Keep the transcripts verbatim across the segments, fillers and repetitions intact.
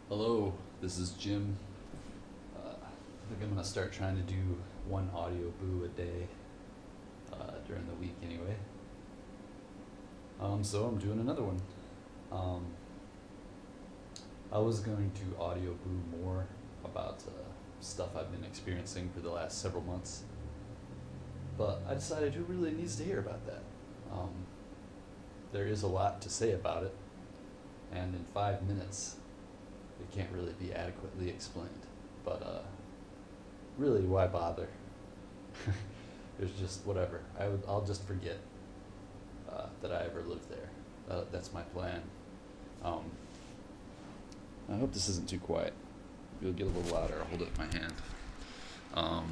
Hello, this is Jim. Uh, I think I'm gonna start trying to do one audio boo a day uh, during the week, anyway. Um, so I'm doing another one. Um, I was going to audio boo more about uh, stuff I've been experiencing for the last several months, but I decided who really needs to hear about that. Um, there is a lot to say about it, and in five minutes, it can't really be adequately explained. But uh, really, why bother? There's just whatever. I would, I'll just forget uh, that I ever lived there. Uh, that's my plan. Um, I hope this isn't too quiet. If you'll get a little louder, I'll hold it in my hand. Um,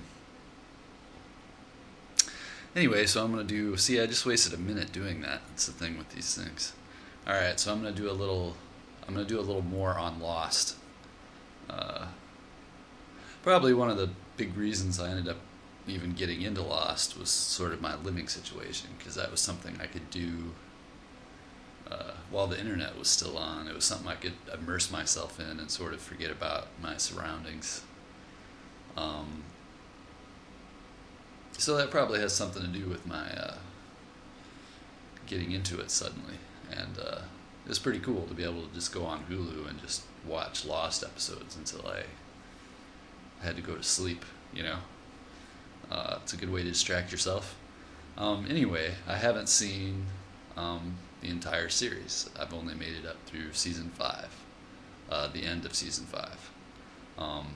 anyway, so I'm gonna do. See, I just wasted a minute doing that. That's the thing with these things. All right, so I'm gonna do a little. I'm gonna do a little more on Lost. Uh, probably one of the big reasons I ended up even getting into Lost was sort of my living situation, because that was something I could do uh, while the internet was still on. It was something I could immerse myself in and sort of forget about my surroundings. Um, so that probably has something to do with my uh, getting into it suddenly. And uh, it was pretty cool to be able to just go on Hulu and just watch Lost episodes until I had to go to sleep, you know? Uh, it's a good way to distract yourself. Um, anyway, I haven't seen um, the entire series. I've only made it up through season five, uh, the end of season five. Um,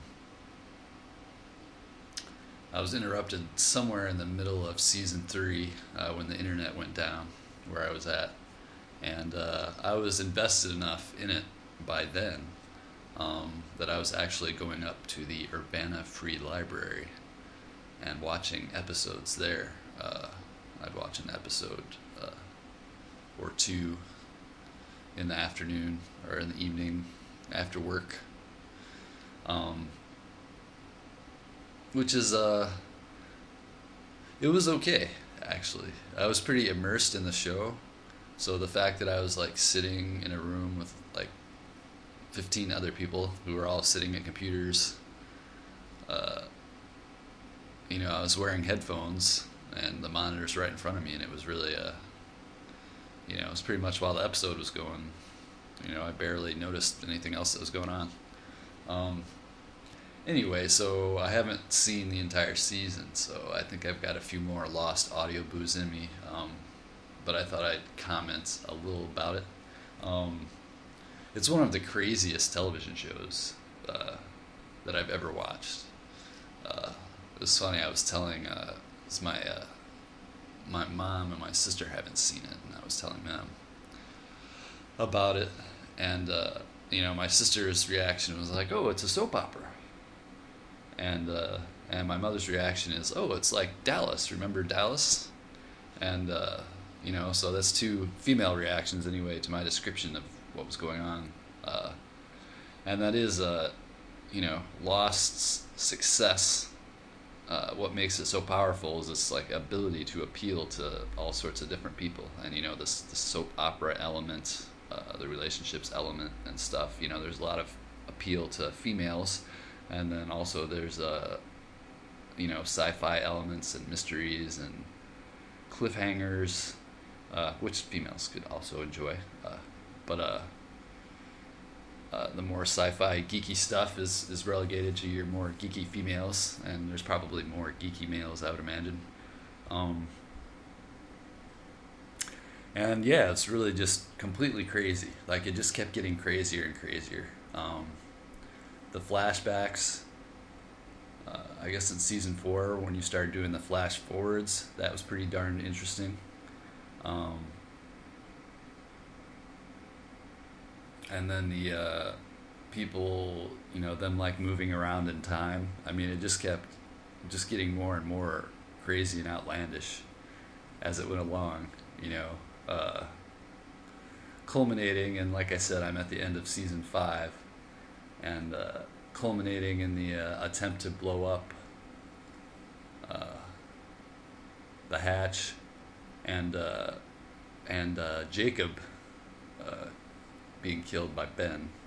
I was interrupted somewhere in the middle of season three uh, when the internet went down where I was at. And uh, I was invested enough in it by then um, that I was actually going up to the Urbana Free Library and watching episodes there. Uh, I'd watch an episode uh, or two in the afternoon or in the evening after work, um, which is uh, it was okay actually. I was pretty immersed in the show, so the fact that I was like sitting in a room with like fifteen other people who were all sitting at computers. Uh, you know, I was wearing headphones and the monitor's right in front of me, and it was really a, you know, it was pretty much while the episode was going. You know, I barely noticed anything else that was going on. Um, anyway, so I haven't seen the entire season, so I think I've got a few more Lost audio boos in me. Um, but I thought I'd comment a little about it. Um, it's one of the craziest television shows uh, that I've ever watched. Uh, it was funny. I was telling uh, it's my uh, my mom and my sister haven't seen it, and I was telling them about it, and uh, you know, my sister's reaction was like, "Oh, it's a soap opera," and uh, and my mother's reaction is, "Oh, it's like Dallas. Remember Dallas?" And uh, you know, so that's two female reactions anyway to my description of what was going on, uh, and that is, uh, you know, Lost's success. Uh, what makes it so powerful is this like ability to appeal to all sorts of different people, and you know, this, this soap opera element, uh, the relationships element and stuff. You know, there's a lot of appeal to females, and then also there's uh, you know, sci-fi elements and mysteries and cliffhangers, uh, which females could also enjoy. Uh, but uh, uh, the more sci-fi geeky stuff is, is relegated to your more geeky females, and there's probably more geeky males, I would imagine. Um, and yeah, it's really just completely crazy. Like, it just kept getting crazier and crazier. Um, the flashbacks, uh, I guess in season four, when you started doing the flash forwards, that was pretty darn interesting. Um, and then the uh, people, you know, them like moving around in time. I mean, it just kept just getting more and more crazy and outlandish as it went along, you know, uh, culminating, and like I said, I'm at the end of season five, and uh, culminating in the uh, attempt to blow up uh, the hatch, and uh, and uh, Jacob uh, being killed by Ben.